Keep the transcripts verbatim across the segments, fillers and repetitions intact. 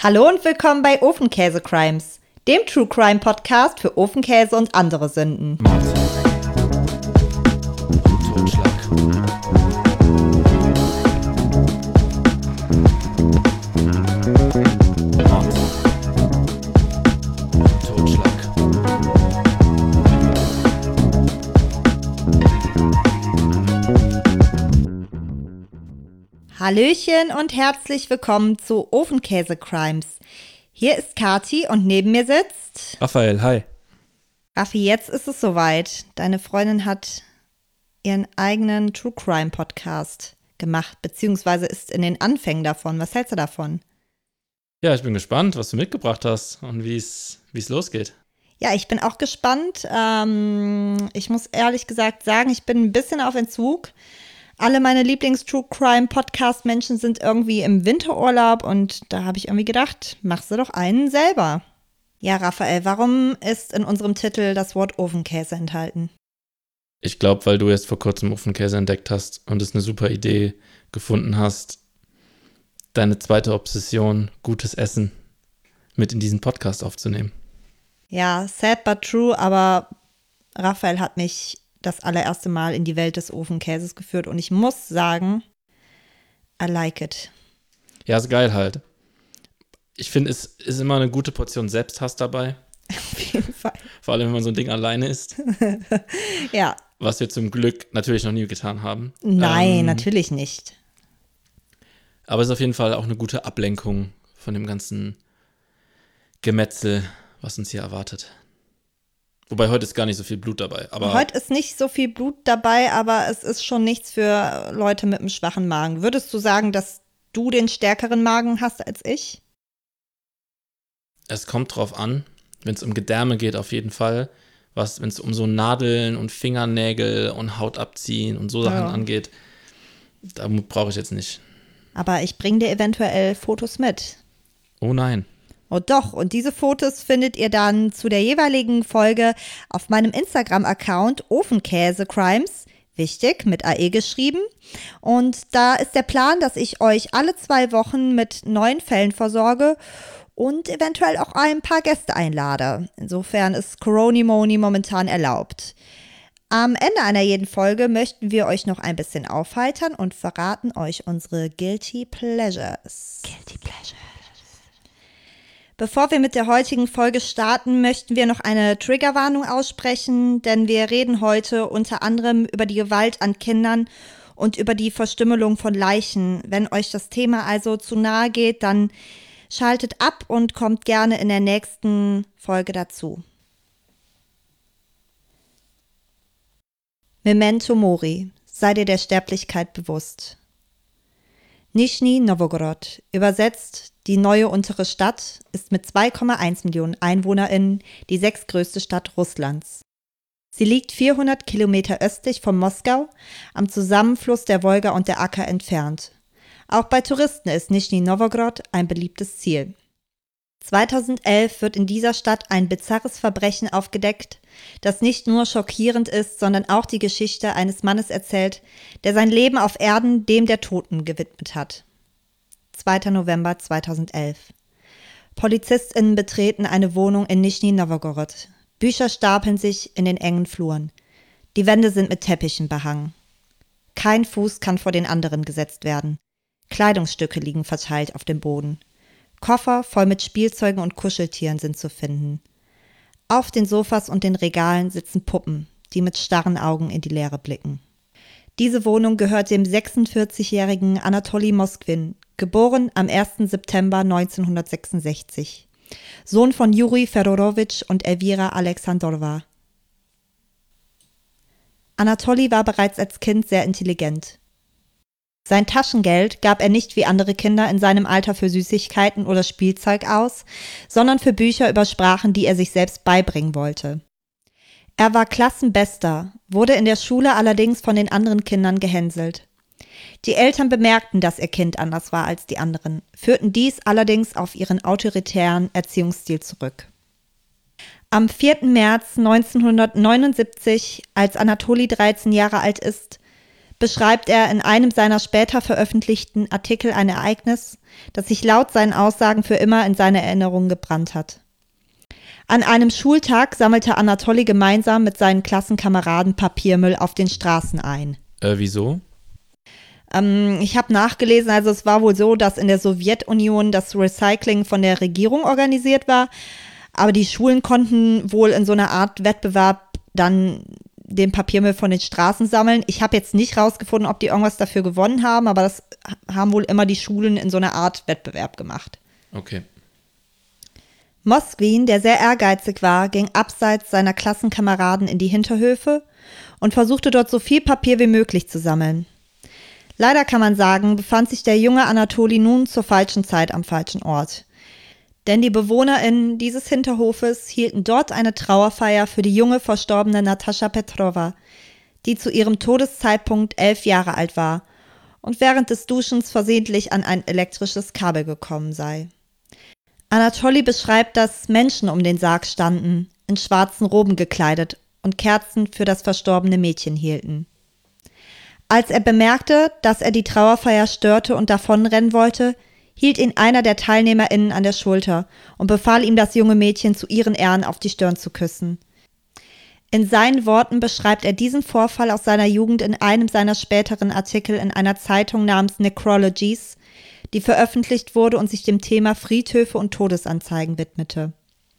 Hallo und willkommen bei Ofenkäse Crimes, dem True Crime Podcast für Ofenkäse und andere Sünden. Mord. Totschlag. Mord. Totschlag. Hallöchen und herzlich willkommen zu Ofenkäse Crimes. Hier ist Kati und neben mir sitzt Raphael, hi. Raffi. Jetzt ist es soweit. Deine Freundin hat ihren eigenen True Crime Podcast gemacht, beziehungsweise ist in den Anfängen davon. Was hältst du davon? Ja, ich bin gespannt, was du mitgebracht hast und wie es wie es losgeht. Ja, ich bin auch gespannt. Ähm, ich muss ehrlich gesagt sagen, ich bin ein bisschen auf Entzug. Alle meine Lieblings-True-Crime-Podcast-Menschen sind irgendwie im Winterurlaub und da habe ich irgendwie gedacht, machst du doch einen selber. Ja, Raphael, warum ist in unserem Titel das Wort Ofenkäse enthalten? Ich glaube, weil du erst vor kurzem Ofenkäse entdeckt hast und es eine super Idee gefunden hast, deine zweite Obsession, gutes Essen, mit in diesen Podcast aufzunehmen. Ja, sad but true, aber Raphael hat mich das allererste Mal in die Welt des Ofenkäses geführt und ich muss sagen, I like it. Ja, ist geil halt. Ich finde, es ist immer eine gute Portion Selbsthass dabei. Auf jeden Fall. Vor allem, wenn man so ein Ding alleine isst. Ja. Was wir zum Glück natürlich noch nie getan haben. Nein, ähm, natürlich nicht. Aber es ist auf jeden Fall auch eine gute Ablenkung von dem ganzen Gemetzel, was uns hier erwartet. Wobei heute ist gar nicht so viel Blut dabei. Aber Heute ist nicht so viel Blut dabei, aber es ist schon nichts für Leute mit einem schwachen Magen. Würdest du sagen, dass du den stärkeren Magen hast als ich? es kommt drauf an, wenn es um Gedärme geht, auf jeden Fall. Was, wenn es um so Nadeln und Fingernägel und Haut abziehen und so Sachen Ja. angeht, da brauche ich jetzt nicht. Aber ich bringe dir eventuell Fotos mit. Oh nein. Oh doch, und diese Fotos findet ihr dann zu der jeweiligen Folge auf meinem Instagram-Account Ofenkäse Crimes, wichtig, mit A E geschrieben. Und da ist der Plan, dass ich euch alle zwei Wochen mit neuen Fällen versorge und eventuell auch ein paar Gäste einlade. Insofern ist Coronimoni momentan erlaubt. Am Ende einer jeden Folge möchten wir euch noch ein bisschen aufheitern und verraten euch unsere Guilty Pleasures. Guilty Pleasures. Bevor wir mit der heutigen Folge starten, möchten wir noch eine Triggerwarnung aussprechen, denn wir reden heute unter anderem über die Gewalt an Kindern und über die Verstümmelung von Leichen. Wenn euch das Thema also zu nahe geht, dann schaltet ab und kommt gerne in der nächsten Folge dazu. Memento Mori, sei dir der Sterblichkeit bewusst. Nischni Nowgorod, übersetzt die neue untere Stadt, ist mit zwei Komma eins Millionen EinwohnerInnen die sechstgrößte Stadt Russlands. Sie liegt vierhundert Kilometer östlich von Moskau am Zusammenfluss der Wolga und der Akka entfernt. Auch bei Touristen ist Nischni Nowgorod ein beliebtes Ziel. zweitausendelf wird in dieser Stadt ein bizarres Verbrechen aufgedeckt, das nicht nur schockierend ist, sondern auch die Geschichte eines Mannes erzählt, der sein Leben auf Erden dem der Toten gewidmet hat. zweiter November zweitausendelf. PolizistInnen betreten eine Wohnung in Nischni Nowgorod. Bücher stapeln sich in den engen Fluren. Die Wände sind mit Teppichen behangen. Kein Fuß kann vor den anderen gesetzt werden. Kleidungsstücke liegen verteilt auf dem Boden. Koffer voll mit Spielzeugen und Kuscheltieren sind zu finden. Auf den Sofas und den Regalen sitzen Puppen, die mit starren Augen in die Leere blicken. Diese Wohnung gehört dem sechsundvierzigjährigen Anatoli Moskwin, geboren am ersten September neunzehnhundertsechsundsechzig. Sohn von Juri Fedorowitsch und Elvira Alexandrova. Anatoli war bereits als Kind sehr intelligent. Sein Taschengeld gab er nicht wie andere Kinder in seinem Alter für Süßigkeiten oder Spielzeug aus, sondern für Bücher über Sprachen, die er sich selbst beibringen wollte. Er war Klassenbester, wurde in der Schule allerdings von den anderen Kindern gehänselt. Die Eltern bemerkten, dass ihr Kind anders war als die anderen, führten dies allerdings auf ihren autoritären Erziehungsstil zurück. Am vierten März neunzehnhundertneunundsiebzig, als Anatoli dreizehn Jahre alt ist, beschreibt er in einem seiner später veröffentlichten Artikel ein Ereignis, das sich laut seinen Aussagen für immer in seine Erinnerung gebrannt hat. An einem Schultag sammelte Anatoli gemeinsam mit seinen Klassenkameraden Papiermüll auf den Straßen ein. Äh, wieso? Ähm, ich habe nachgelesen, also es war wohl so, dass in der Sowjetunion das Recycling von der Regierung organisiert war, aber die Schulen konnten wohl in so einer Art Wettbewerb dann den Papiermüll von den Straßen sammeln. Ich habe jetzt nicht rausgefunden, ob die irgendwas dafür gewonnen haben, aber das haben wohl immer die Schulen in so einer Art Wettbewerb gemacht. Okay. Moskwin, der sehr ehrgeizig war, ging abseits seiner Klassenkameraden in die Hinterhöfe und versuchte dort so viel Papier wie möglich zu sammeln. Leider kann man sagen, befand sich der junge Anatoli nun zur falschen Zeit am falschen Ort. Denn die BewohnerInnen dieses Hinterhofes hielten dort eine Trauerfeier für die junge verstorbene Natascha Petrova, die zu ihrem Todeszeitpunkt elf Jahre alt war und während des Duschens versehentlich an ein elektrisches Kabel gekommen sei. Anatoli beschreibt, dass Menschen um den Sarg standen, in schwarzen Roben gekleidet und Kerzen für das verstorbene Mädchen hielten. Als er bemerkte, dass er die Trauerfeier störte und davonrennen wollte, hielt ihn einer der TeilnehmerInnen an der Schulter und befahl ihm, das junge Mädchen zu ihren Ehren auf die Stirn zu küssen. In seinen Worten beschreibt er diesen Vorfall aus seiner Jugend in einem seiner späteren Artikel in einer Zeitung namens Necrologies, die veröffentlicht wurde und sich dem Thema Friedhöfe und Todesanzeigen widmete.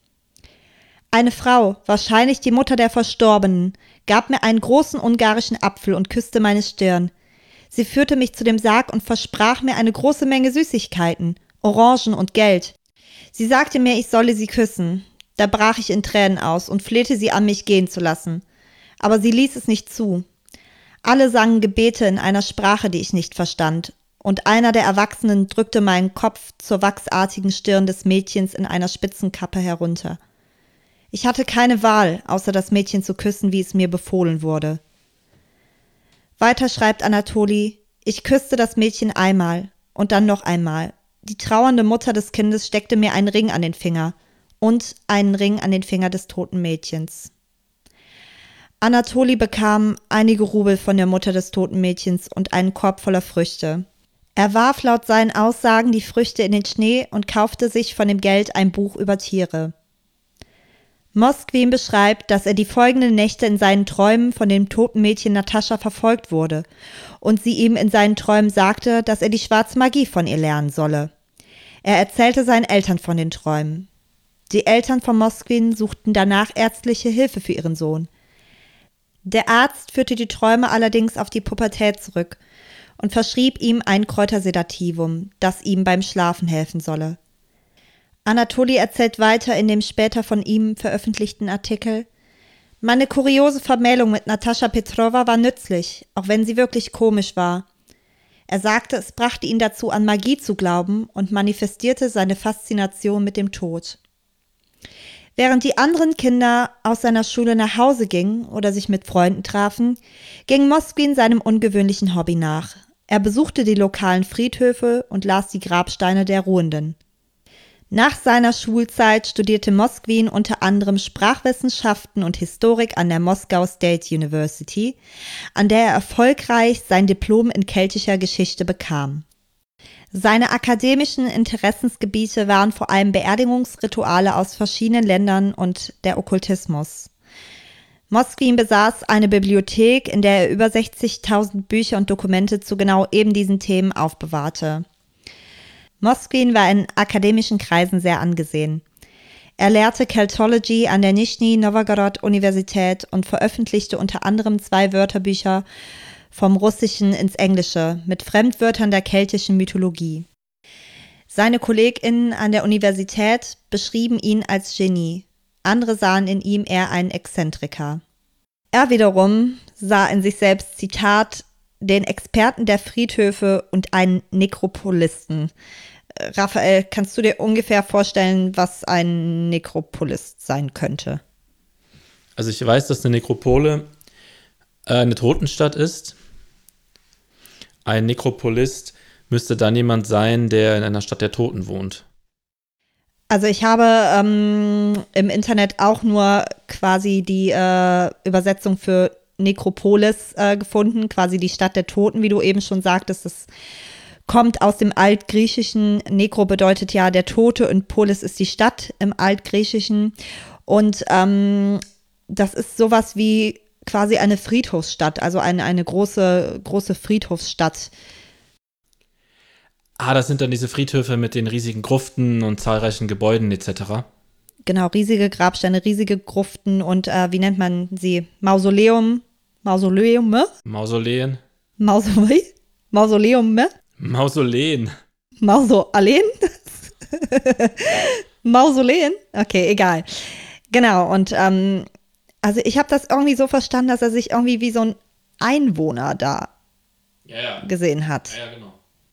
Eine Frau, wahrscheinlich die Mutter der Verstorbenen, gab mir einen großen ungarischen Apfel und küsste meine Stirn. Sie führte mich zu dem Sarg und versprach mir eine große Menge Süßigkeiten, Orangen und Geld. Sie sagte mir, ich solle sie küssen. Da brach ich in Tränen aus und flehte sie an, mich gehen zu lassen. Aber sie ließ es nicht zu. Alle sangen Gebete in einer Sprache, die ich nicht verstand, und einer der Erwachsenen drückte meinen Kopf zur wachsartigen Stirn des Mädchens in einer Spitzenkappe herunter. Ich hatte keine Wahl, außer das Mädchen zu küssen, wie es mir befohlen wurde. Weiter schreibt Anatoli, ich küsste das Mädchen einmal und dann noch einmal. Die trauernde Mutter des Kindes steckte mir einen Ring an den Finger und einen Ring an den Finger des toten Mädchens. Anatoli bekam einige Rubel von der Mutter des toten Mädchens und einen Korb voller Früchte. Er warf laut seinen Aussagen die Früchte in den Schnee und kaufte sich von dem Geld ein Buch über Tiere. Moskwin beschreibt, dass er die folgenden Nächte in seinen Träumen von dem toten Mädchen Natascha verfolgt wurde und sie ihm in seinen Träumen sagte, dass er die schwarze Magie von ihr lernen solle. Er erzählte seinen Eltern von den Träumen. Die Eltern von Moskwin suchten danach ärztliche Hilfe für ihren Sohn. Der Arzt führte die Träume allerdings auf die Pubertät zurück und verschrieb ihm ein Kräutersedativum, das ihm beim Schlafen helfen solle. Anatoli erzählt weiter in dem später von ihm veröffentlichten Artikel: Meine kuriose Vermählung mit Natascha Petrova war nützlich, auch wenn sie wirklich komisch war. Er sagte, es brachte ihn dazu, an Magie zu glauben und manifestierte seine Faszination mit dem Tod. Während die anderen Kinder aus seiner Schule nach Hause gingen oder sich mit Freunden trafen, ging Moskwin seinem ungewöhnlichen Hobby nach. Er besuchte die lokalen Friedhöfe und las die Grabsteine der Ruhenden. Nach seiner Schulzeit studierte Moskwin unter anderem Sprachwissenschaften und Historik an der Moscow State University, an der er erfolgreich sein Diplom in keltischer Geschichte bekam. Seine akademischen Interessensgebiete waren vor allem Beerdigungsrituale aus verschiedenen Ländern und der Okkultismus. Moskwin besaß eine Bibliothek, in der er über sechzigtausend Bücher und Dokumente zu genau eben diesen Themen aufbewahrte. Moskwin war in akademischen Kreisen sehr angesehen. Er lehrte Keltology an der Nischni Novgorod Universität und veröffentlichte unter anderem zwei Wörterbücher vom Russischen ins Englische mit Fremdwörtern der keltischen Mythologie. Seine KollegInnen an der Universität beschrieben ihn als Genie. Andere sahen in ihm eher einen Exzentriker. Er wiederum sah in sich selbst, Zitat, den Experten der Friedhöfe und einen Nekropolisten. Raphael, kannst du dir ungefähr vorstellen, was ein Nekropolist sein könnte? Also ich weiß, dass eine Nekropole äh, eine Totenstadt ist. Ein Nekropolist müsste dann jemand sein, der in einer Stadt der Toten wohnt. Also ich habe ähm, im Internet auch nur quasi die äh, Übersetzung für Nekropolis äh, gefunden, quasi die Stadt der Toten, wie du eben schon sagtest. Das kommt aus dem Altgriechischen. Nekro bedeutet ja der Tote und Polis ist die Stadt im Altgriechischen. Und ähm, das ist sowas wie quasi eine Friedhofsstadt, also eine, eine große, große Friedhofsstadt. Ah, das sind dann diese Friedhöfe mit den riesigen Gruften und zahlreichen Gebäuden et cetera. Genau, riesige Grabsteine, riesige Gruften und äh, wie nennt man sie? Mausoleum, Mausoleum, Mausoleen. Mausoleum, Mausoleum, Mausoleen. Mausoleen, Mausoleen, okay, egal. Genau, und ähm, also ich habe das irgendwie so verstanden, dass er sich irgendwie wie so ein Einwohner da ja, ja. gesehen hat. Ja, ja, genau.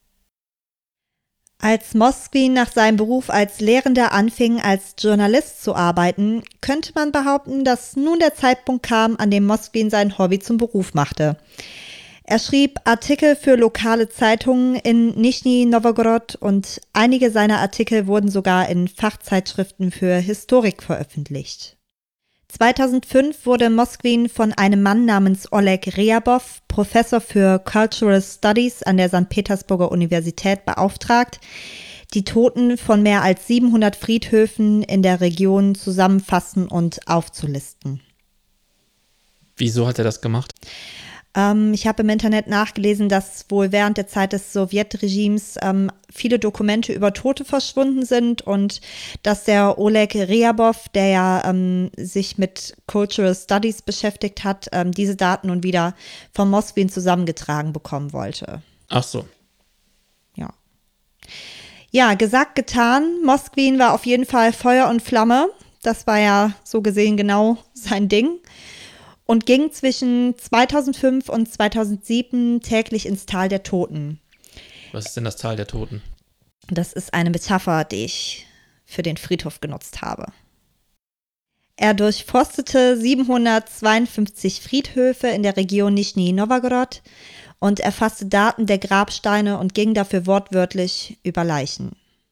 Als Moskvin nach seinem Beruf als Lehrender anfing, als Journalist zu arbeiten, könnte man behaupten, dass nun der Zeitpunkt kam, an dem Moskvin sein Hobby zum Beruf machte. Er schrieb Artikel für lokale Zeitungen in Nischni Nowgorod und einige seiner Artikel wurden sogar in Fachzeitschriften für Historik veröffentlicht. zweitausendfünf wurde Moskvin von einem Mann namens Oleg Ryabov, Professor für Cultural Studies an der Sankt Petersburger Universität, beauftragt, die Toten von mehr als siebenhundert Friedhöfen in der Region zusammenfassen und aufzulisten. Wieso hat er das gemacht? Ähm, ich habe im Internet nachgelesen, dass wohl während der Zeit des Sowjetregimes ähm, viele Dokumente über Tote verschwunden sind und dass der Oleg Ryabov, der ja ähm, sich mit Cultural Studies beschäftigt hat, ähm, diese Daten nun wieder von Moskvin zusammengetragen bekommen wollte. Ach so. Ja. Ja, gesagt, getan. Moskvin war auf jeden Fall Feuer und Flamme. Das war ja so gesehen genau sein Ding. Und ging zwischen zweitausendfünf und zweitausendsieben täglich ins Tal der Toten. Was ist denn das Tal der Toten? Das ist eine Metapher, die ich für den Friedhof genutzt habe. Er durchforstete siebenhundertzweiundfünfzig Friedhöfe in der Region Nischni Nowgorod und erfasste Daten der Grabsteine und ging dafür wortwörtlich über Leichen.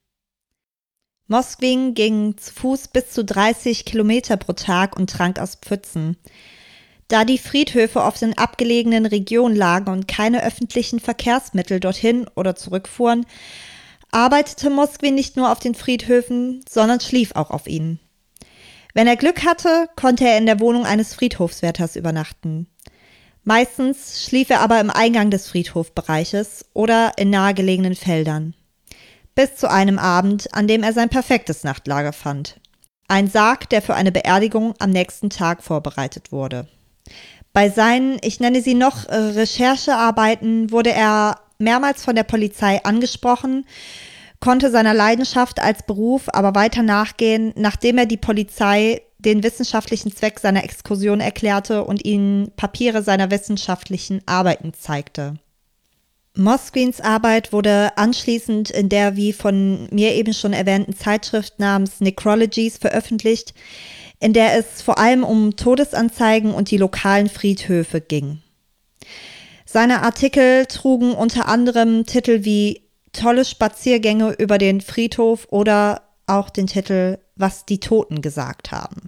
Moskvin ging zu Fuß bis zu dreißig Kilometer pro Tag und trank aus Pfützen. Da die Friedhöfe oft in abgelegenen Regionen lagen und keine öffentlichen Verkehrsmittel dorthin oder zurückfuhren, arbeitete Moskvin nicht nur auf den Friedhöfen, sondern schlief auch auf ihnen. Wenn er Glück hatte, konnte er in der Wohnung eines Friedhofswärters übernachten. Meistens schlief er aber im Eingang des Friedhofbereiches oder in nahegelegenen Feldern. Bis zu einem Abend, an dem er sein perfektes Nachtlager fand. Ein Sarg, der für eine Beerdigung am nächsten Tag vorbereitet wurde. Bei seinen, ich nenne sie noch, Recherchearbeiten wurde er mehrmals von der Polizei angesprochen, konnte seiner Leidenschaft als Beruf aber weiter nachgehen, nachdem er die Polizei den wissenschaftlichen Zweck seiner Exkursion erklärte und ihnen Papiere seiner wissenschaftlichen Arbeiten zeigte. Moskvins Arbeit wurde anschließend in der wie von mir eben schon erwähnten Zeitschrift namens Necrologies veröffentlicht, in der es vor allem um Todesanzeigen und die lokalen Friedhöfe ging. Seine Artikel trugen unter anderem Titel wie Tolle Spaziergänge über den Friedhof oder auch den Titel Was die Toten gesagt haben.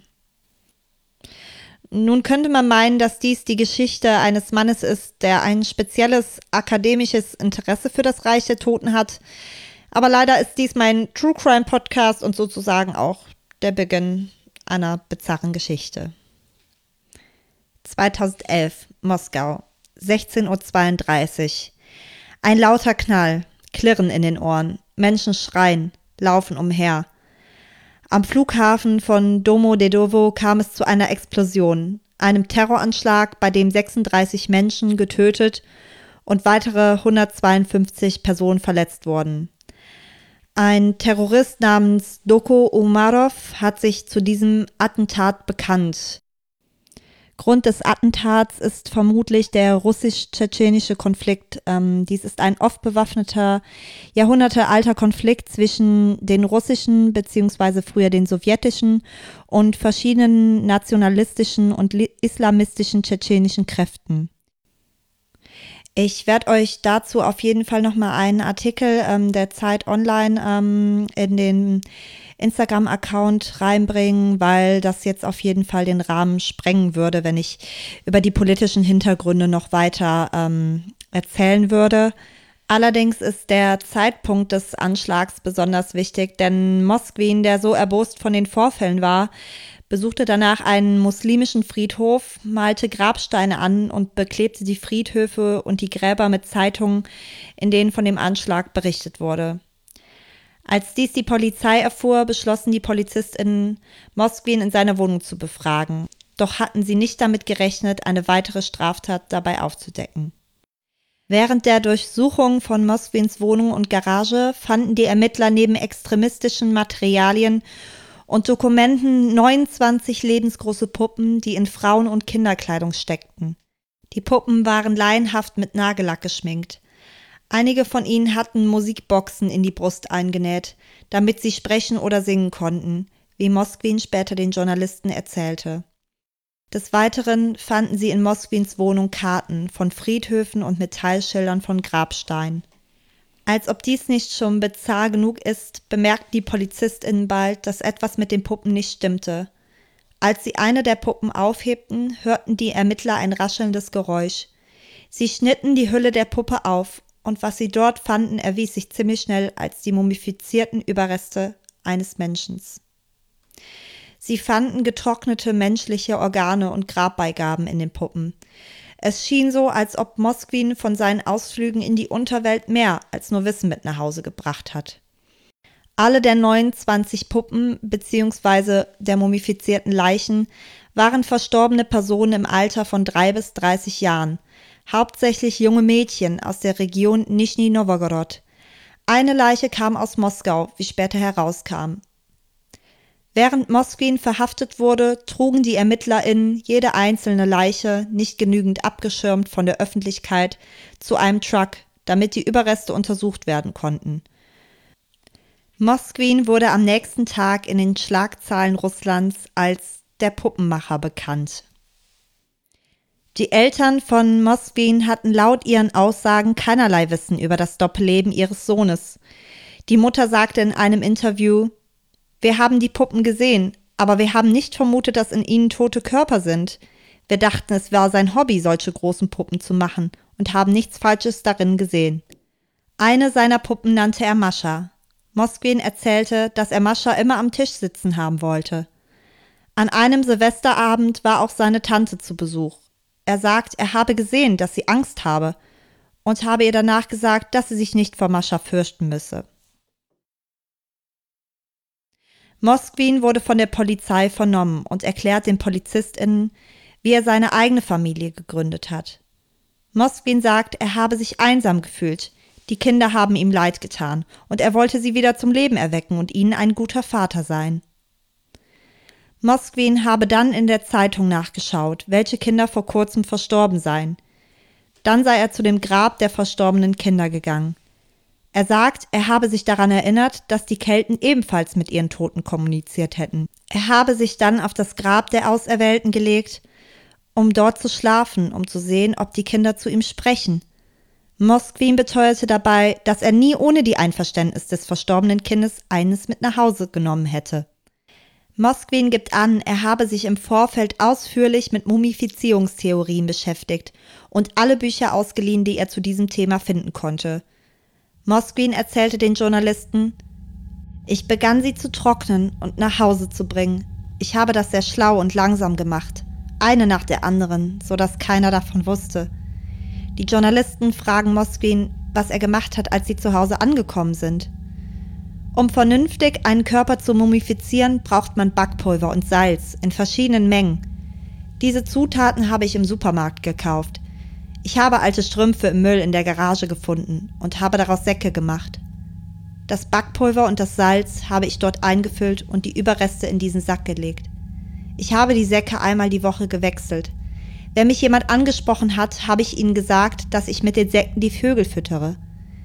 Nun könnte man meinen, dass dies die Geschichte eines Mannes ist, der ein spezielles akademisches Interesse für das Reich der Toten hat. Aber leider ist dies mein True Crime Podcast und sozusagen auch der Beginn einer bizarren Geschichte. zweitausendelf, Moskau, sechzehn Uhr zweiunddreißig. Ein lauter Knall, Klirren in den Ohren, Menschen schreien, laufen umher. Am Flughafen von Domodedowo kam es zu einer Explosion, einem Terroranschlag, bei dem sechsunddreißig Menschen getötet und weitere hundertzweiundfünfzig Personen verletzt wurden. Ein Terrorist namens Doko Umarov hat sich zu diesem Attentat bekannt. Grund des Attentats ist vermutlich der russisch-tschetschenische Konflikt. Ähm, dies ist ein oft bewaffneter, jahrhundertealter Konflikt zwischen den russischen bzw. früher den sowjetischen und verschiedenen nationalistischen und islamistischen tschetschenischen Kräften. Ich werde euch dazu auf jeden Fall nochmal einen Artikel ähm, der Zeit Online ähm, in den Instagram-Account reinbringen, weil das jetzt auf jeden Fall den Rahmen sprengen würde, wenn ich über die politischen Hintergründe noch weiter ähm, erzählen würde. Allerdings ist der Zeitpunkt des Anschlags besonders wichtig, denn Moskwin, der so erbost von den Vorfällen war, besuchte danach einen muslimischen Friedhof, malte Grabsteine an und beklebte die Friedhöfe und die Gräber mit Zeitungen, in denen von dem Anschlag berichtet wurde. Als dies die Polizei erfuhr, beschlossen die PolizistInnen, Moskwin in seiner Wohnung zu befragen. Doch hatten sie nicht damit gerechnet, eine weitere Straftat dabei aufzudecken. Während der Durchsuchung von Moskwins Wohnung und Garage fanden die Ermittler neben extremistischen Materialien und Dokumenten neunundzwanzig lebensgroße Puppen, die in Frauen- und Kinderkleidung steckten. Die Puppen waren laienhaft mit Nagellack geschminkt. Einige von ihnen hatten Musikboxen in die Brust eingenäht, damit sie sprechen oder singen konnten, wie Moskwin später den Journalisten erzählte. Des Weiteren fanden sie in Moskwins Wohnung Karten von Friedhöfen und Metallschildern von Grabsteinen. Als ob dies nicht schon bizarr genug ist, bemerkten die PolizistInnen bald, dass etwas mit den Puppen nicht stimmte. Als sie eine der Puppen aufhebten, hörten die Ermittler ein raschelndes Geräusch. Sie schnitten die Hülle der Puppe auf, und was sie dort fanden, erwies sich ziemlich schnell als die mumifizierten Überreste eines Menschen. Sie fanden getrocknete menschliche Organe und Grabbeigaben in den Puppen. Es schien so, als ob Moskwin von seinen Ausflügen in die Unterwelt mehr als nur Wissen mit nach Hause gebracht hat. Alle der neunundzwanzig Puppen bzw. der mumifizierten Leichen waren verstorbene Personen im Alter von drei bis dreißig Jahren, hauptsächlich junge Mädchen aus der Region Nischni Nowgorod. Eine Leiche kam aus Moskau, wie später herauskam. Während Moskwin verhaftet wurde, trugen die ErmittlerInnen jede einzelne Leiche, nicht genügend abgeschirmt von der Öffentlichkeit, zu einem Truck, damit die Überreste untersucht werden konnten. Moskwin wurde am nächsten Tag in den Schlagzeilen Russlands als der Puppenmacher bekannt. Die Eltern von Moskwin hatten laut ihren Aussagen keinerlei Wissen über das Doppelleben ihres Sohnes. Die Mutter sagte in einem Interview: Wir haben die Puppen gesehen, aber wir haben nicht vermutet, dass in ihnen tote Körper sind. Wir dachten, es war sein Hobby, solche großen Puppen zu machen, und haben nichts Falsches darin gesehen. Eine seiner Puppen nannte er Mascha. Moskwin erzählte, dass er Mascha immer am Tisch sitzen haben wollte. An einem Silvesterabend war auch seine Tante zu Besuch. Er sagt, er habe gesehen, dass sie Angst habe, und habe ihr danach gesagt, dass sie sich nicht vor Mascha fürchten müsse. Moskwin wurde von der Polizei vernommen und erklärt den PolizistInnen, wie er seine eigene Familie gegründet hat. Moskwin sagt, er habe sich einsam gefühlt, die Kinder haben ihm leid getan und er wollte sie wieder zum Leben erwecken und ihnen ein guter Vater sein. Moskwin habe dann in der Zeitung nachgeschaut, welche Kinder vor kurzem verstorben seien. Dann sei er zu dem Grab der verstorbenen Kinder gegangen. Er sagt, er habe sich daran erinnert, dass die Kelten ebenfalls mit ihren Toten kommuniziert hätten. Er habe sich dann auf das Grab der Auserwählten gelegt, um dort zu schlafen, um zu sehen, ob die Kinder zu ihm sprechen. Moskwin beteuerte dabei, dass er nie ohne die Einverständnis des verstorbenen Kindes eines mit nach Hause genommen hätte. Moskwin gibt an, er habe sich im Vorfeld ausführlich mit Mumifizierungstheorien beschäftigt und alle Bücher ausgeliehen, die er zu diesem Thema finden konnte. Moskwin erzählte den Journalisten: Ich begann sie zu trocknen und nach Hause zu bringen. Ich habe das sehr schlau und langsam gemacht, eine nach der anderen, so dass keiner davon wusste. Die Journalisten fragen Moskwin, was er gemacht hat, als sie zu Hause angekommen sind. Um vernünftig einen Körper zu mumifizieren, braucht man Backpulver und Salz in verschiedenen Mengen. Diese Zutaten habe ich im Supermarkt gekauft. Ich habe alte Strümpfe im Müll in der Garage gefunden und habe daraus Säcke gemacht. Das Backpulver und das Salz habe ich dort eingefüllt und die Überreste in diesen Sack gelegt. Ich habe die Säcke einmal die Woche gewechselt. Wenn mich jemand angesprochen hat, habe ich ihnen gesagt, dass ich mit den Säcken die Vögel füttere.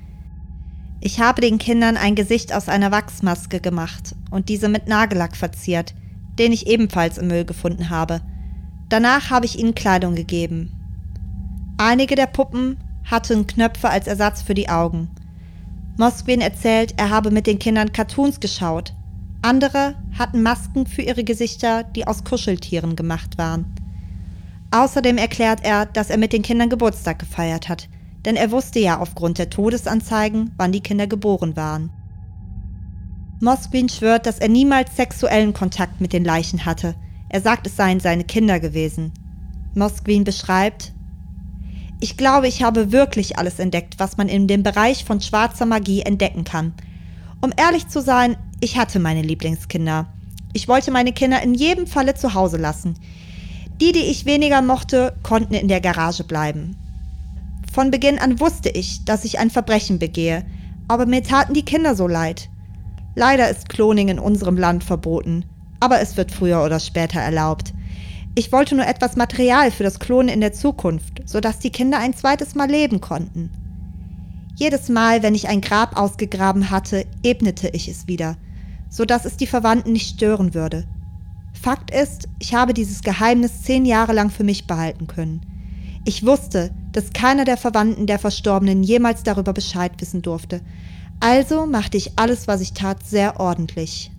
Ich habe den Kindern ein Gesicht aus einer Wachsmaske gemacht und diese mit Nagellack verziert, den ich ebenfalls im Müll gefunden habe. Danach habe ich ihnen Kleidung gegeben. Einige der Puppen hatten Knöpfe als Ersatz für die Augen. Moskwin erzählt, er habe mit den Kindern Cartoons geschaut. Andere hatten Masken für ihre Gesichter, die aus Kuscheltieren gemacht waren. Außerdem erklärt er, dass er mit den Kindern Geburtstag gefeiert hat, denn er wusste ja aufgrund der Todesanzeigen, wann die Kinder geboren waren. Moskvin schwört, dass er niemals sexuellen Kontakt mit den Leichen hatte. Er sagt, es seien seine Kinder gewesen. Moskvin beschreibt: Ich glaube, ich habe wirklich alles entdeckt, was man in dem Bereich von schwarzer Magie entdecken kann. Um ehrlich zu sein, ich hatte meine Lieblingskinder. Ich wollte meine Kinder in jedem Falle zu Hause lassen. Die, die ich weniger mochte, konnten in der Garage bleiben. Von Beginn an wusste ich, dass ich ein Verbrechen begehe, aber mir taten die Kinder so leid. Leider ist Cloning in unserem Land verboten, aber es wird früher oder später erlaubt. Ich wollte nur etwas Material für das Klonen in der Zukunft, sodass die Kinder ein zweites Mal leben konnten. Jedes Mal, wenn ich ein Grab ausgegraben hatte, ebnete ich es wieder, sodass es die Verwandten nicht stören würde. Fakt ist, ich habe dieses Geheimnis zehn Jahre lang für mich behalten können. Ich wusste, dass keiner der Verwandten der Verstorbenen jemals darüber Bescheid wissen durfte. Also machte ich alles, was ich tat, sehr ordentlich.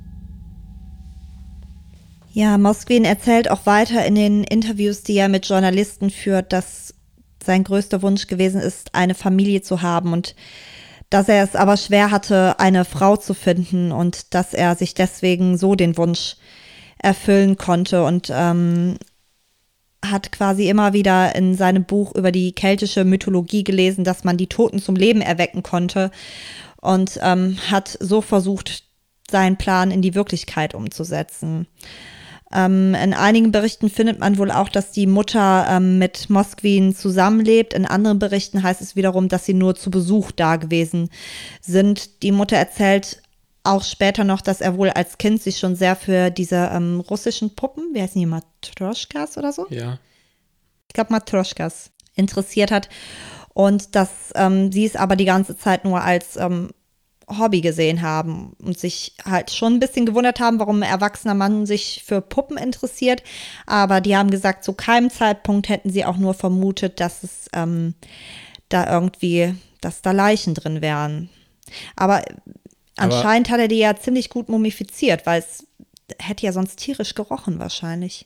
Ja, Moskvin erzählt auch weiter in den Interviews, die er mit Journalisten führt, dass sein größter Wunsch gewesen ist, eine Familie zu haben und dass er es aber schwer hatte, eine Frau zu finden und dass er sich deswegen so den Wunsch erfüllen konnte und ähm, hat quasi immer wieder in seinem Buch über die keltische Mythologie gelesen, dass man die Toten zum Leben erwecken konnte und ähm, hat so versucht, seinen Plan in die Wirklichkeit umzusetzen. Ähm, in einigen Berichten findet man wohl auch, dass die Mutter ähm, mit Moskvin zusammenlebt. In anderen Berichten heißt es wiederum, dass sie nur zu Besuch da gewesen sind. Die Mutter erzählt auch später noch, dass er wohl als Kind sich schon sehr für diese ähm, russischen Puppen, wie heißen die, Matroschkas oder so? Ja. Ich glaube Matroschkas interessiert hat und dass ähm, sie es aber die ganze Zeit nur als ähm, Hobby gesehen haben und sich halt schon ein bisschen gewundert haben, warum ein erwachsener Mann sich für Puppen interessiert. Aber die haben gesagt, zu keinem Zeitpunkt hätten sie auch nur vermutet, dass es ähm, da irgendwie, dass da Leichen drin wären. Aber anscheinend hat er die ja ziemlich gut mumifiziert, weil es hätte ja sonst tierisch gerochen wahrscheinlich.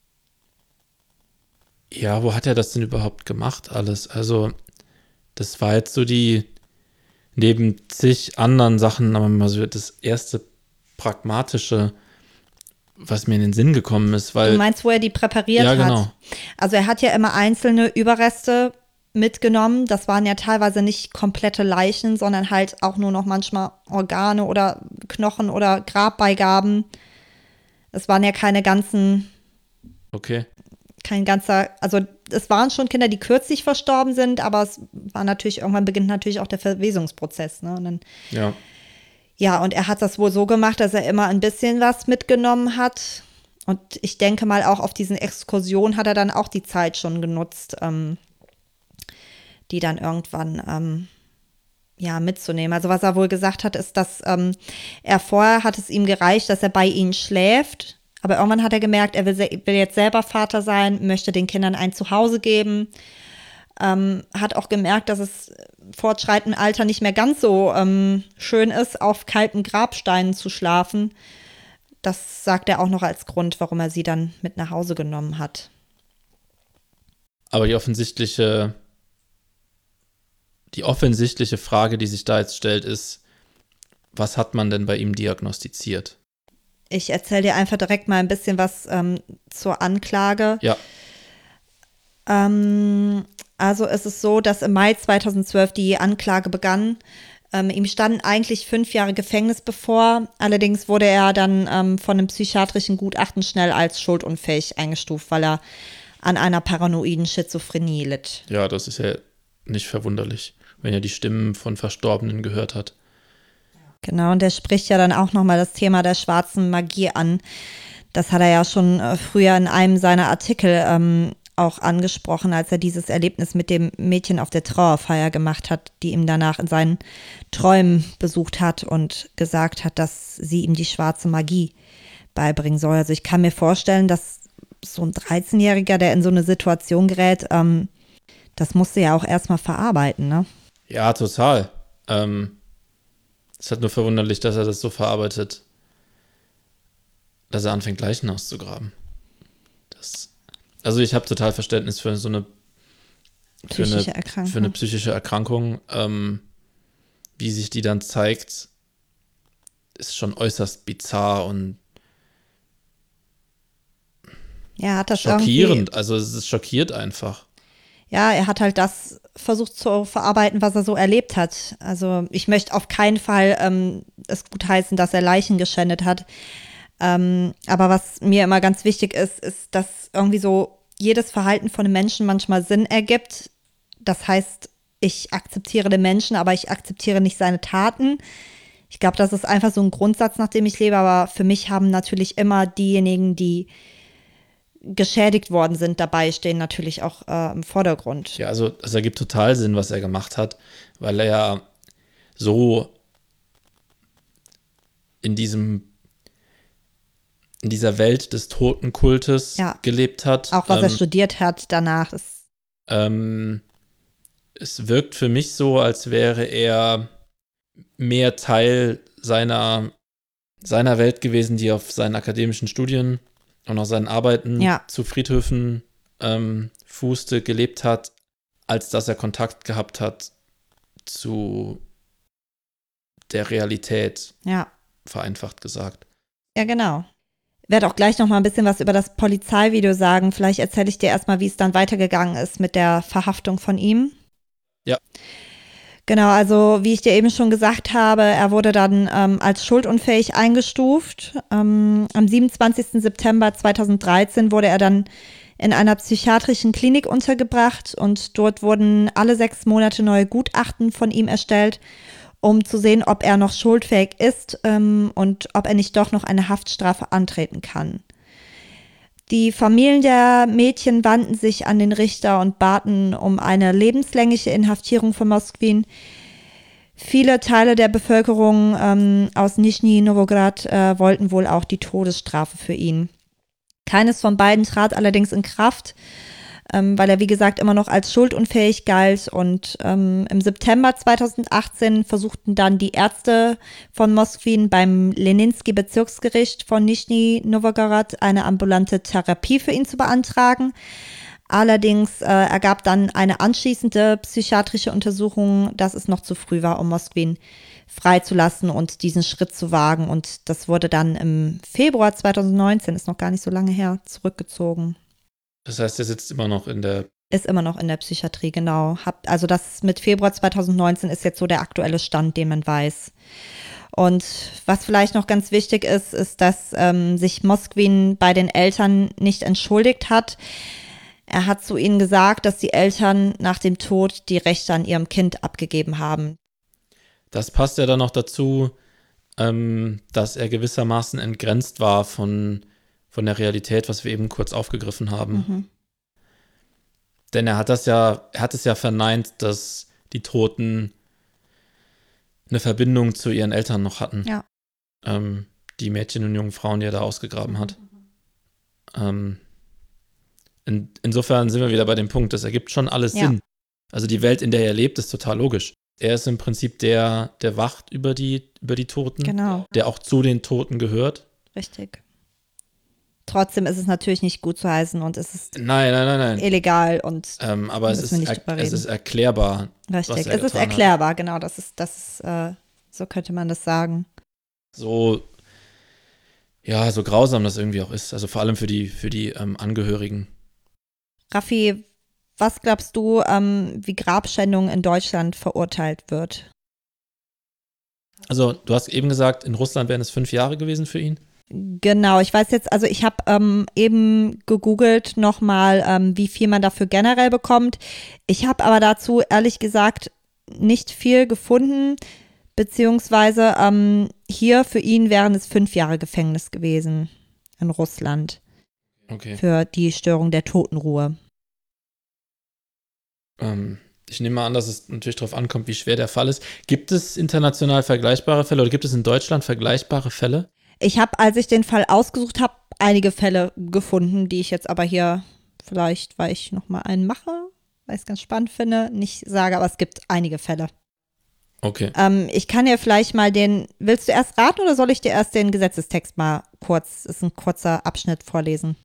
Ja, wo hat er das denn überhaupt gemacht alles? Also das war jetzt so die, neben zig anderen Sachen, aber mal so das erste pragmatische, was mir in den Sinn gekommen ist. Weil, du meinst, wo er die präpariert ja, genau. hat? Also er hat ja immer einzelne Überreste mitgenommen. Das waren ja teilweise nicht komplette Leichen, sondern halt auch nur noch manchmal Organe oder Knochen oder Grabbeigaben. Es waren ja keine ganzen, okay. kein ganzer, also es waren schon Kinder, die kürzlich verstorben sind, aber es war natürlich, irgendwann beginnt natürlich auch der Verwesungsprozess. Ne? Und dann, ja. Ja, und er hat das wohl so gemacht, dass er immer ein bisschen was mitgenommen hat. Und ich denke mal, auch auf diesen Exkursionen hat er dann auch die Zeit schon genutzt, ähm, die dann irgendwann ähm, ja, mitzunehmen. Also was er wohl gesagt hat, ist, dass ähm, er vorher hat es ihm gereicht, dass er bei ihnen schläft. Aber irgendwann hat er gemerkt, er will, will jetzt selber Vater sein, möchte den Kindern ein Zuhause geben. Ähm, hat auch gemerkt, dass es fortschreitendem Alter nicht mehr ganz so ähm, schön ist, auf kalten Grabsteinen zu schlafen. Das sagt er auch noch als Grund, warum er sie dann mit nach Hause genommen hat. Aber die offensichtliche, die offensichtliche Frage, die sich da jetzt stellt, ist, was hat man denn bei ihm diagnostiziert? Ich erzähle dir einfach direkt mal ein bisschen was ähm, zur Anklage. Ja. Ähm, also es ist so, dass im Mai zweitausendzwölf die Anklage begann. Ähm, ihm standen eigentlich fünf Jahre Gefängnis bevor. Allerdings wurde er dann ähm, von einem psychiatrischen Gutachten schnell als schuldunfähig eingestuft, weil er an einer paranoiden Schizophrenie litt. Ja, das ist ja nicht verwunderlich, wenn er die Stimmen von Verstorbenen gehört hat. Genau, und der spricht ja dann auch nochmal das Thema der schwarzen Magie an. Das hat er ja schon äh, früher in einem seiner Artikel ähm, auch angesprochen, als er dieses Erlebnis mit dem Mädchen auf der Trauerfeier gemacht hat, die ihm danach in seinen Träumen besucht hat und gesagt hat, dass sie ihm die schwarze Magie beibringen soll. Also ich kann mir vorstellen, dass so ein dreizehnjähriger, der in so eine Situation gerät, ähm, das musste ja auch erstmal verarbeiten, ne? Ja, total. Ähm, es ist halt nur verwunderlich, dass er das so verarbeitet dass er anfängt, Leichen auszugraben. Das, also ich habe total Verständnis für so eine Psychische für eine, Erkrankung. Für eine psychische Erkrankung. Ähm, wie sich die dann zeigt, ist schon äußerst bizarr und ja, hat das schockierend. Also es ist schockiert einfach. Ja, er hat halt das versucht zu verarbeiten, was er so erlebt hat. Also ich möchte auf keinen Fall ähm, es gutheißen, dass er Leichen geschändet hat. Ähm, aber was mir immer ganz wichtig ist, ist, dass irgendwie so jedes Verhalten von einem Menschen manchmal Sinn ergibt. Das heißt, ich akzeptiere den Menschen, aber ich akzeptiere nicht seine Taten. Ich glaube, das ist einfach so ein Grundsatz, nach dem ich lebe. Aber für mich haben natürlich immer diejenigen, die geschädigt worden sind, dabei stehen natürlich auch äh, im Vordergrund. Ja, also es ergibt total Sinn, was er gemacht hat, weil er ja so in diesem in dieser Welt des Totenkultes ja. gelebt hat. Auch was ähm, er studiert hat danach. Ist ähm, es wirkt für mich so, als wäre er mehr Teil seiner, seiner Welt gewesen, die auf seinen akademischen Studien und auf seinen Arbeiten ja. zu Friedhöfen ähm, fußte, gelebt hat, als dass er Kontakt gehabt hat zu der Realität, ja. vereinfacht gesagt. Ja, genau. Ich werde auch gleich noch mal ein bisschen was über das Polizeivideo sagen. Vielleicht erzähle ich dir erstmal, wie es dann weitergegangen ist mit der Verhaftung von ihm. Ja. Genau, also wie ich dir eben schon gesagt habe, er wurde dann ähm, als schuldunfähig eingestuft. Ähm, am siebenundzwanzigsten September zweitausenddreizehn wurde er dann in einer psychiatrischen Klinik untergebracht und dort wurden alle sechs Monate neue Gutachten von ihm erstellt, um zu sehen, ob er noch schuldfähig ist ähm, und ob er nicht doch noch eine Haftstrafe antreten kann. Die Familien der Mädchen wandten sich an den Richter und baten um eine lebenslängliche Inhaftierung von Moskwin. Viele Teile der Bevölkerung ähm, aus Nischni Novgorod äh, wollten wohl auch die Todesstrafe für ihn. Keines von beiden trat allerdings in Kraft, ähm, weil er, wie gesagt, immer noch als schuldunfähig galt. Und ähm, im September zweitausendachtzehn versuchten dann die Ärzte von Moskwin beim Leninsky-Bezirksgericht von Nischni Novgorod eine ambulante Therapie für ihn zu beantragen. Allerdings äh, ergab dann eine anschließende psychiatrische Untersuchung, dass es noch zu früh war, um Moskwin freizulassen und diesen Schritt zu wagen. Und das wurde dann im Februar zweitausendneunzehn, ist noch gar nicht so lange her, zurückgezogen. Das heißt, er sitzt immer noch in der... Ist immer noch in der Psychiatrie, genau. Hab, also das mit Februar zweitausendneunzehn ist jetzt so der aktuelle Stand, den man weiß. Und was vielleicht noch ganz wichtig ist, ist, dass ähm, sich Moskwin bei den Eltern nicht entschuldigt hat. Er hat zu ihnen gesagt, dass die Eltern nach dem Tod die Rechte an ihrem Kind abgegeben haben. Das passt ja dann noch dazu, ähm, dass er gewissermaßen entgrenzt war von, von der Realität, was wir eben kurz aufgegriffen haben. Mhm. Denn er hat das ja, er hat es ja verneint, dass die Toten eine Verbindung zu ihren Eltern noch hatten. Ja. Ähm, die Mädchen und jungen Frauen, die er da ausgegraben hat. Ähm, in, insofern sind wir wieder bei dem Punkt, das ergibt schon alles Ja. Sinn. Also die Welt, in der er lebt, ist total logisch. Er ist im Prinzip der, der wacht über die, über die Toten, Genau, der auch zu den Toten gehört. richtig. Trotzdem ist es natürlich nicht gut zu heißen und es ist Nein, nein, nein, nein. illegal und Ähm, aber es müssen wir ist, nicht er, drüber es reden. ist erklärbar. Richtig, was er es ist getan hat. erklärbar, genau, das ist, das ist, äh, so könnte man das sagen. So, ja, so grausam das irgendwie auch ist. Also vor allem für die, für die ähm, Angehörigen. Raffi, was glaubst du, ähm, wie Grabschändung in Deutschland verurteilt wird? Also du hast eben gesagt, in Russland wären es fünf Jahre gewesen für ihn. Genau, ich weiß jetzt, also ich habe ähm, eben gegoogelt nochmal, ähm, wie viel man dafür generell bekommt. Ich habe aber dazu ehrlich gesagt nicht viel gefunden, beziehungsweise ähm, hier für ihn wären es fünf Jahre Gefängnis gewesen in Russland Okay. für die Störung der Totenruhe. Ähm, ich nehme mal an, dass es natürlich darauf ankommt, wie schwer der Fall ist. Gibt es international vergleichbare Fälle oder gibt es in Deutschland vergleichbare Fälle? Ich habe, als ich den Fall ausgesucht habe, einige Fälle gefunden, die ich jetzt aber hier vielleicht, weil ich nochmal einen mache, weil ich es ganz spannend finde, nicht sage, aber es gibt einige Fälle. Okay. Ähm, ich kann dir vielleicht mal den, willst du erst raten oder soll ich dir erst den Gesetzestext mal kurz, ist ein kurzer Abschnitt vorlesen.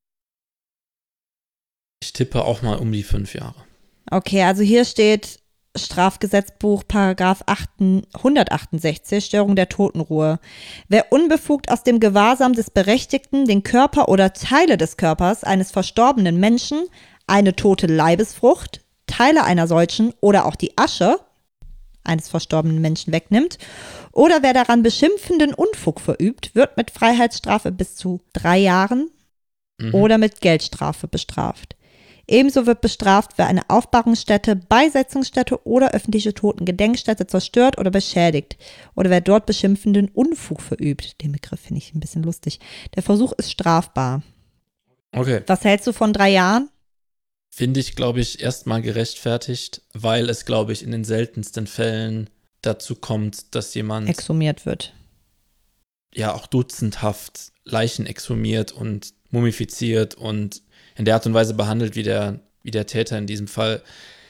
Ich tippe auch mal um die fünf Jahre. Okay, also hier steht Strafgesetzbuch, Paragraph hundertachtundsechzig, Störung der Totenruhe. Wer unbefugt aus dem Gewahrsam des Berechtigten den Körper oder Teile des Körpers eines verstorbenen Menschen, eine tote Leibesfrucht, Teile einer solchen oder auch die Asche eines verstorbenen Menschen wegnimmt, oder wer daran beschimpfenden Unfug verübt, wird mit Freiheitsstrafe bis zu drei Jahren mhm. oder mit Geldstrafe bestraft. Ebenso wird bestraft, wer eine Aufbahrungsstätte, Beisetzungsstätte oder öffentliche Totengedenkstätte zerstört oder beschädigt oder wer dort beschimpfenden Unfug verübt. Den Begriff finde ich ein bisschen lustig. Der Versuch ist strafbar. Okay. Was hältst du von drei Jahren? Finde ich, glaube ich, erstmal gerechtfertigt, weil es, glaube ich, in den seltensten Fällen dazu kommt, dass jemand exhumiert wird. Ja, auch dutzendhaft Leichen exhumiert und mumifiziert und in der Art und Weise behandelt wie der, wie der Täter in diesem Fall,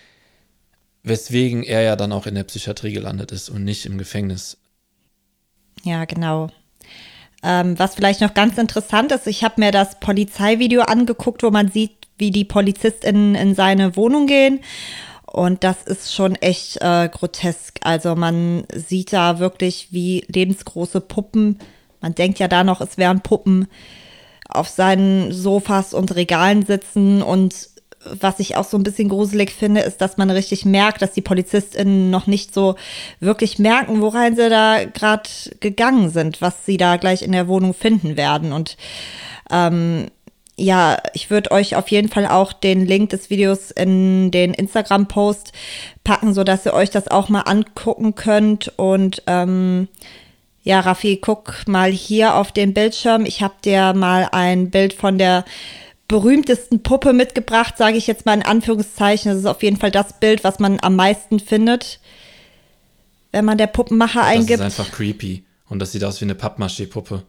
weswegen er ja dann auch in der Psychiatrie gelandet ist und nicht im Gefängnis. Ja, genau. Ähm, was vielleicht noch ganz interessant ist, ich habe mir das Polizeivideo angeguckt, wo man sieht, wie die PolizistInnen in seine Wohnung gehen. Und das ist schon echt äh, grotesk. Also man sieht da wirklich wie lebensgroße Puppen. Man denkt ja da noch, es wären Puppen auf seinen Sofas und Regalen sitzen. Und was ich auch so ein bisschen gruselig finde, ist, dass man richtig merkt, dass die PolizistInnen noch nicht so wirklich merken, worein sie da gerade gegangen sind, was sie da gleich in der Wohnung finden werden. Und ähm, ja, ich würde euch auf jeden Fall auch den Link des Videos in den Instagram-Post packen, sodass ihr euch das auch mal angucken könnt. Und ähm, ja, Raffi, guck mal hier auf den Bildschirm. Ich habe dir mal ein Bild von der berühmtesten Puppe mitgebracht, sage ich jetzt mal in Anführungszeichen. Das ist auf jeden Fall das Bild, was man am meisten findet, wenn man der Puppenmacher das eingibt. Das ist einfach creepy. Und das sieht aus wie eine Pappmaché-Puppe.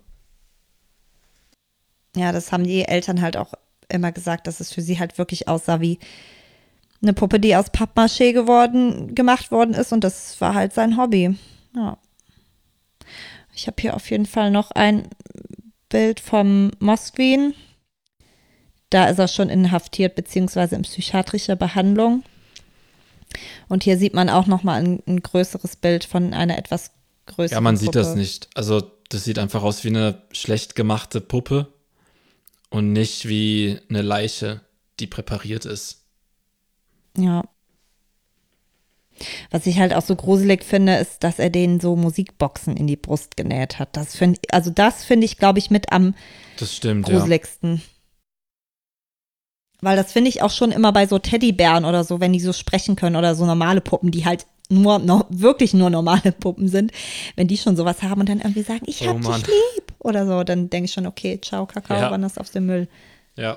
Ja, das haben die Eltern halt auch immer gesagt, dass es für sie halt wirklich aussah wie eine Puppe, die aus Pappmaché geworden, gemacht worden ist. Und das war halt sein Hobby. Ja. Ich habe hier auf jeden Fall noch ein Bild vom Moskvin. Da ist er schon inhaftiert beziehungsweise in psychiatrischer Behandlung. Und hier sieht man auch noch mal ein, ein größeres Bild von einer etwas größeren Ja, man sieht Puppe. das nicht. Also das sieht einfach aus wie eine schlecht gemachte Puppe und nicht wie eine Leiche, die präpariert ist. Ja. Was ich halt auch so gruselig finde, ist, dass er denen so Musikboxen in die Brust genäht hat. Das find, also das finde ich, glaube ich, mit am das stimmt, gruseligsten. Ja. Weil das finde ich auch schon immer bei so Teddybären oder so, wenn die so sprechen können oder so normale Puppen, die halt nur, no, wirklich nur normale Puppen sind, wenn die schon sowas haben und dann irgendwie sagen, ich hab oh, dich lieb oder so, dann denke ich schon, okay, ciao, Kakao, ja. wann das auf den Müll. Ja.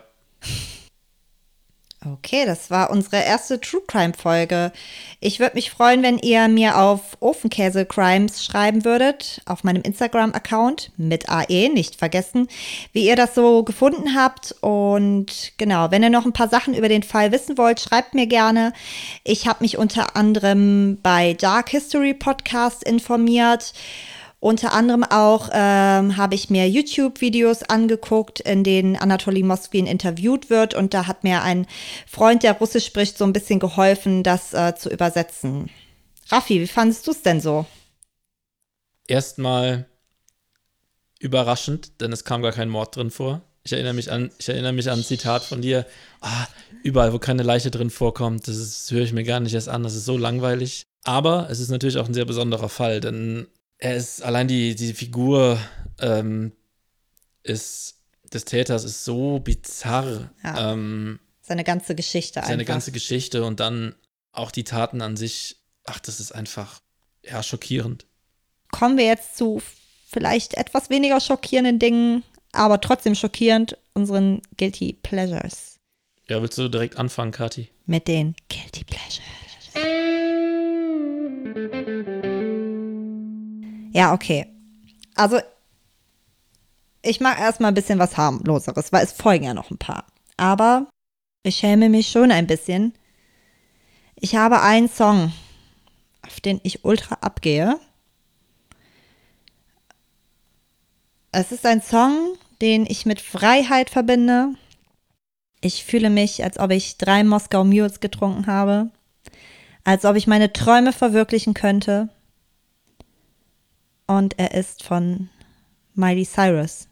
Okay, das war unsere erste True Crime Folge. Ich würde mich freuen, wenn ihr mir auf Ofenkäse Crimes schreiben würdet, auf meinem Instagram-Account mit A E, nicht vergessen, wie ihr das so gefunden habt. Und genau, wenn ihr noch ein paar Sachen über den Fall wissen wollt, schreibt mir gerne. Ich habe mich unter anderem bei Dark History Podcast informiert. Unter anderem auch ähm, habe ich mir YouTube-Videos angeguckt, in denen Anatoli Moskvin interviewt wird. Und da hat mir ein Freund, der Russisch spricht, so ein bisschen geholfen, das äh, zu übersetzen. Raffi, wie fandest du es denn so? Erstmal überraschend, denn es kam gar kein Mord drin vor. Ich erinnere mich an, ich erinnere mich an ein Zitat von dir. Ah, überall, wo keine Leiche drin vorkommt, das, ist, das höre ich mir gar nicht erst an. Das ist so langweilig. Aber es ist natürlich auch ein sehr besonderer Fall, denn er ist, allein die, die Figur ähm, ist, des Täters ist so bizarr. Ja, ähm, seine ganze Geschichte seine einfach. ganze Geschichte und dann auch die Taten an sich. Ach, das ist einfach, ja, schockierend. Kommen wir jetzt zu vielleicht etwas weniger schockierenden Dingen, aber trotzdem schockierend, unseren Guilty Pleasures. Ja, willst du direkt anfangen, Kathi? Mit den Guilty Pleasures. Ja, okay. Also, ich mache erstmal ein bisschen was harmloseres, weil es folgen ja noch ein paar. Aber ich schäme mich schon ein bisschen. Ich habe einen Song, auf den ich ultra abgehe. Es ist ein Song, den ich mit Freiheit verbinde. Ich fühle mich, als ob ich drei Moskau Mules getrunken habe. Als ob ich meine Träume verwirklichen könnte. Und er ist von Miley Cyrus.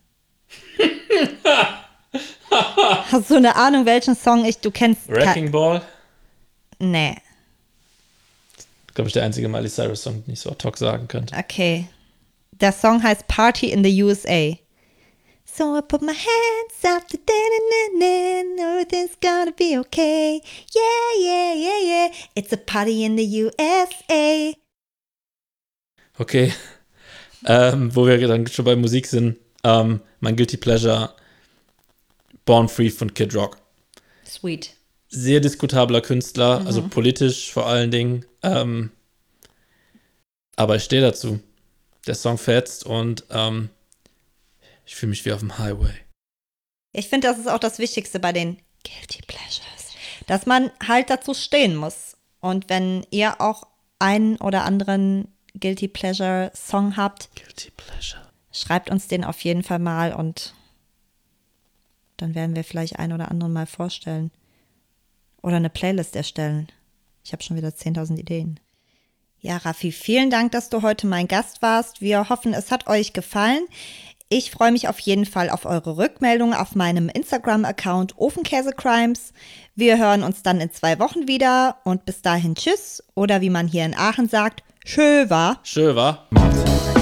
Hast du eine Ahnung, welchen Song ich, du kennst? Wrecking Ball? Nee. Glaube ich, der einzige Miley Cyrus-Song, den ich so ad hoc sagen könnte. Okay. Der Song heißt Party in the U S A. So I put my hands up, to everything's gonna be okay. Yeah, yeah, yeah, yeah. It's a party in the U S A. Okay. Ähm, wo wir dann schon bei Musik sind, ähm, mein Guilty Pleasure, Born Free von Kid Rock. Sweet. Sehr diskutabler Künstler, Mhm. also politisch vor allen Dingen. Ähm, aber ich stehe dazu. Der Song fetzt und ähm, ich fühle mich wie auf dem Highway. Ich finde, das ist auch das Wichtigste bei den Guilty Pleasures, dass man halt dazu stehen muss. Und wenn ihr auch einen oder anderen Guilty Pleasure Song habt, Guilty Pleasure. schreibt uns den auf jeden Fall mal und dann werden wir vielleicht einen oder anderen mal vorstellen. Oder eine Playlist erstellen. Ich habe schon wieder zehntausend Ideen. Ja, Raffi, vielen Dank, dass du heute mein Gast warst. Wir hoffen, es hat euch gefallen. Ich freue mich auf jeden Fall auf eure Rückmeldung auf meinem Instagram-Account Ofenkäsecrimes. Wir hören uns dann in zwei Wochen wieder und bis dahin tschüss oder wie man hier in Aachen sagt, schö war. Schön, wa?